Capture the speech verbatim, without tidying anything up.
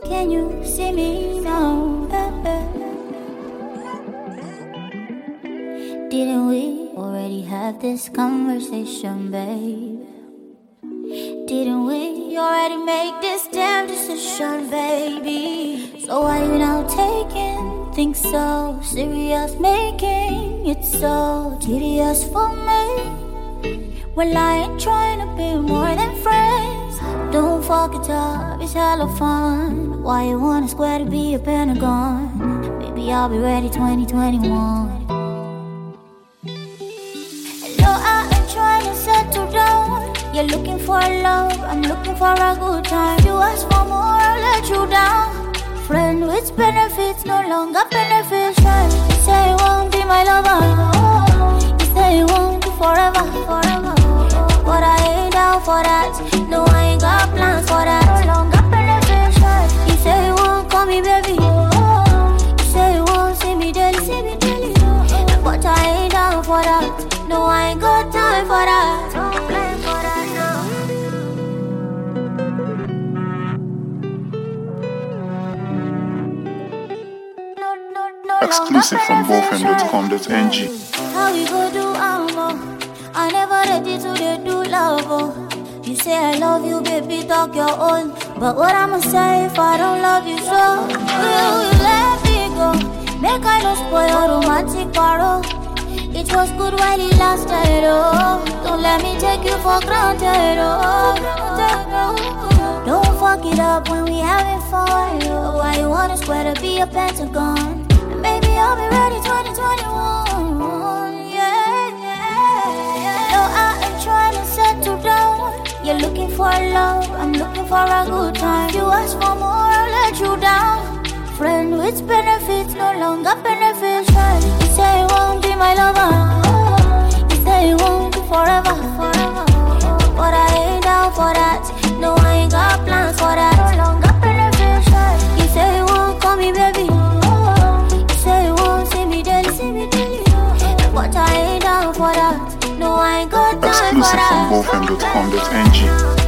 Can you see me now? Eh, eh. Didn't we already have this conversation, babe? Didn't we already make this damn decision, baby? So why you now taking things so serious, making it so tedious for me? Well, I ain't trying to be more than friends. Don't fuck it up, it's hella fun. Why you wanna square to be a pentagon? Baby, I'll be ready twenty twenty-one. Hello, I ain't trying to settle down. You're looking for love, I'm looking for a good time. You ask for more, I'll let you down. Friend with benefits, no longer beneficial. You say you won't be my lover. You say you won't be forever, forever. But I ain't down for that. No, I ain't got plans for that. No longer beneficial. You say you won't call me baby. You say you won't see me daily, see me daily. But I ain't down for that. No, I ain't got time for that. Don't blame for that now. No, no, no Exclusive from bofm dot com dot n g. How we go do amo? I never ready to they do love. Oh. You say I love you, baby, talk your own. But what I'ma say if I don't love you so? Will you let me go? Make I no spoil your romantic borrow. It was good while it lasted, oh. Don't let me take you for granted, oh. Don't fuck it up when we having fun, oh. Why you wanna square to be a pentagon? And maybe I'll be ready twenty twenty-one, yeah, yeah, yeah. No, I ain't trying to settle down. You're looking for love, I'm looking for a good time. You ask for more, I'll let you down. Friend with benefits, no longer beneficial. You say you won't be my lover. You say you won't be forever, forever. But I ain't down for that. No, I ain't got plans for that. No longer beneficial. You say you won't call me baby. You say you won't see me daily, see me daily. But I ain't down for that. No, I ain't got time for Exclusive that. from bofm dot com dot n g.